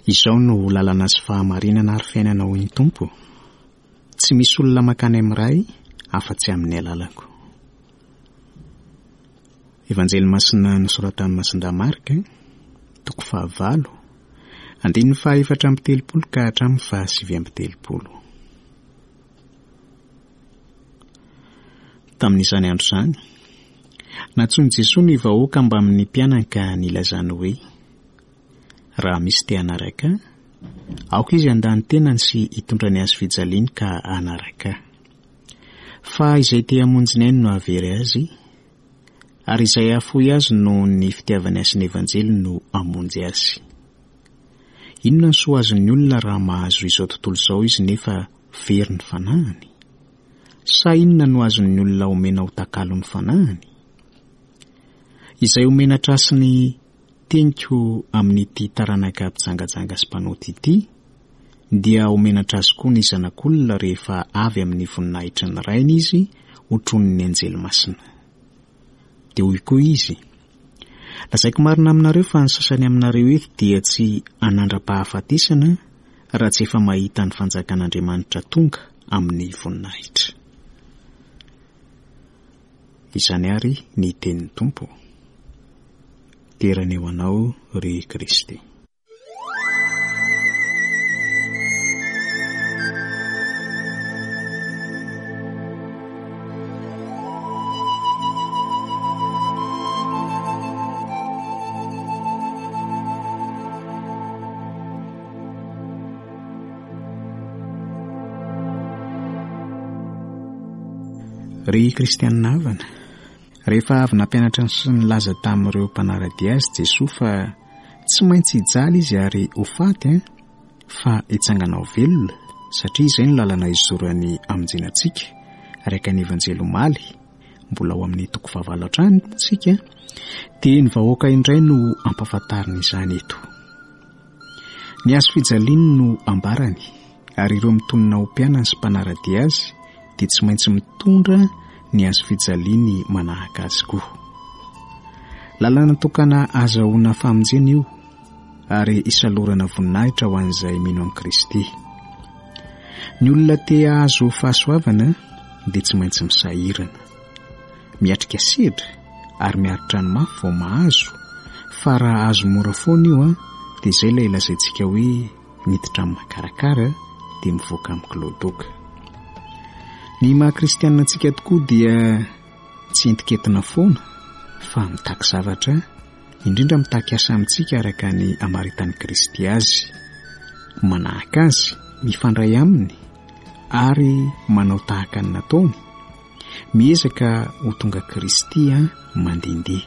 Izao no lalana sy fahamarinana ary fiainana ho ny Tompo. Tsy misy olona makany amin'ray afa-tsy amin'ny alalako. Evanjely Masina nosoratan'i Masindà Marika, toko 9, 4:4 ka hatramin'ny 7:30. Tamin'izany andro izany, natsoiny Jesosy ny vahoaka mba amin'ny mpianany ka nilazany hoe: raha misy te hanaraka, aoka izy handany tenany sy hitondra ny azy fijaliany ka hanaraka. Fa izay te hamonjy ny ainy no havery azy, ary izay hahafohy azy no ny fitiavany azy ny evanjely no hamonjy azy. Inona ny soa azon'ny olona raha mahazo izao tontolo izao izy nefa very ny fanahany? Sa inona no azon'ny olona omena ho takalo ny fanahany? Izay omena trasy ny teniko amin'ity taranaka mpijangajanga sy mpanoty ity, dia omena trasy koa ny zanak'olona rehefa avy amin'ny voninahitry ny rainy izy hotron'ny anjely masina. Dia hoy koa izy: lazaiko marina aminareo fa ny sasany aminareo eto dia tsy hanandra-pahafatesana raha tsy efa mahita ny fanjakan'Andriamanitra tonga amin'ny voninahitra. Izany ary ny tenin'ny Tompo. Terana eo anao ry Kristy. Ry Kristianina havana, rehefa avy nampianatra sy nilaza tamin'ireo mpanarady azy Jesosy fa tsy maintsy hijaly izy ary ho faty, fa hitsangana ho velona, satria izay no lalana izorany hamonjenantsika, araka ny evanjely omaly, mbola ao amin'ny toko 9 hatrany tsika, dia ny vahoaka indray no ampafantariny izany eto. Ny azo fijaliany no ambarany, ary ireo mitonona ho mpianany sy mpanarady azy dia tsy maintsy mitondra ny azo fijaliany manahaka azy koa. Lalana tokana azahoana famonjena io, ary isalorana voninahitra ho an'izay mino amin'i Kristy. Ny olona te ahazo fahasoavana dia tsy maintsy misahirana, miatrika sedra ary miaritra ny mafy vao mahazo, fa raha azo mora foana io dia izay ilay lazaintsika hoe miditra amin'ny makarakara dia mivoaka amin'ny kiloadoka. Ny maha-kristianina antsika tokoa dia tsy entiketina foana, fa mitaky zavatra, indrindra mitaky asa amintsika araka ny amaritan'i Kristy azy, manahaka azy, mifandray aminy, ary manao tahaka ny nataony, miezaka ho tonga Kristy mandehandeha.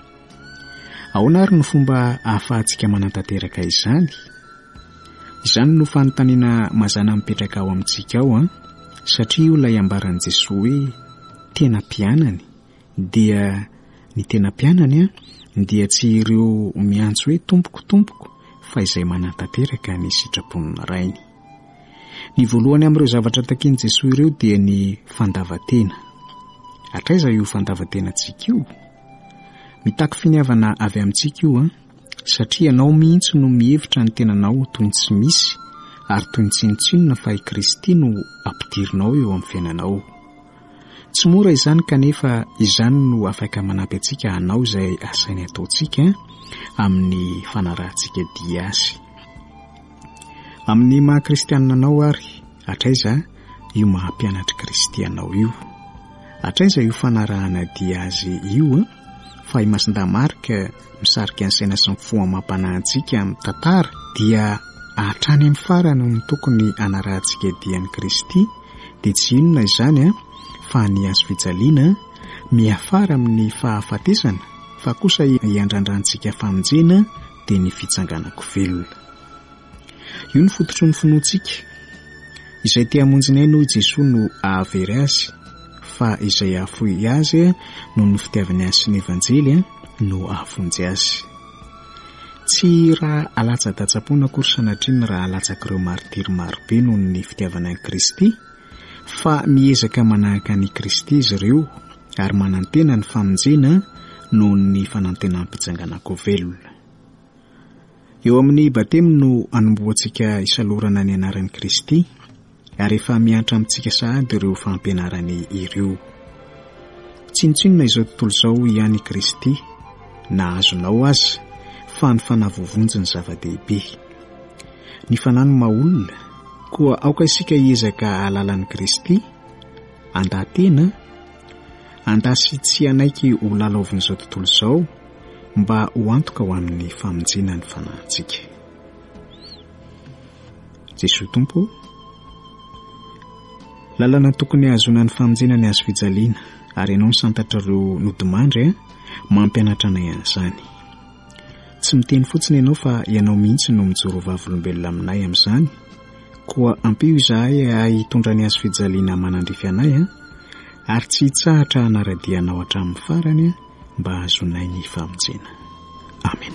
Ahoana ary ny fomba ahafahantsika manantanteraka izany? Izany no fanontaniana mazana mipetraka ao amintsika ao, satria io ilay ambaran'i Jesosy hoe tena mpianany, dia ny tena mpianany dia tsy ireo miantso hoe tompoko tompoko, fa izay manantanteraka ny sitrapon'ny rainy. Ny voalohany amin'ireo zavatra takian'i Jesosy ireo dia ny fandavatena. Hatraiza io fandavantenantsika io? Mitaky finiavana avy amintsika io, satria anao mihitsy no mihevitra ny tenanao toy ny tsy misy, ary toy ny tsinotsinona fa i Kristy no ampidirinao eo amin'ny fiainanao. Tsy mora izany, kanefa izany no afaka manampy antsika hanao izay asainy ataontsika amin'ny fanarahantsika dia azy. Amin'ny maha-kristianina anao ary, hatraiza io mahampianatra Kristy anao io, hatraiza io fanarahana dia azy io, fa i Masindà Marika misarika ny saina sy ny fohamam-panahintsika amin'ny tantara dia hatrany amin'ny farany ny tokony hanarahantsika dian'i Kristy, dia tsy inona izany fa ny azo fijaliana miafara amin'ny fahafatesana, fa kosa hiandrandrantsika famonjena dia ny fitsanganako velona. Io ny fototry ny finoantsika, izay te hamonjy ny ainy hoy Jesosy no ahavery azy, fa izay ahafohy azy no ny fitiavany azy sy ny evanjely no ahafonjy azy. Tsy raha alatsa-datsapoana akory sanatriny raha alatsaka ireo martiry marobe noho ny fitiavana an'i Kristy, fa miezaka manahaka an'i Kristy izy ireo ary manantena ny famonjena noho ny fanantenanam-pitsanganako velona. Eo amin'ny batemy no anomboantsika isalorana ny anaran'i Kristy ary efa mianatra amintsika sahady ireo fampianarany ireo. Tsinotsinona izao tontolo izao ihany Kristy na azonao aza fa ny fanavovonjy ny zava-dehibe. Ny fanahy no maha-olona koa aoka isika hiezaka halalan'i Kristy, andahatena, andasy tsy hanaiky ho lalaovin'izao tontolo izao mba ho antoka ho amin'ny famonjena ny fanahintsika. Jesosy Tompo, lalana tokony ahazona ny famonjena ny azo fijaliana ary ianao ny santatra ireo nodimandry mampianatra anay an'izany. Tsy miteny fotsiny ianao fa ianao mihitsy no mijoro vavolombelona aminay amin'izany, koa ampio izahay hitondra ny azo fijaliana manandrify anay ary tsy hitsahatra hanaradianao hatramin'ny farany mba ahazonay ny famonjena. Amen.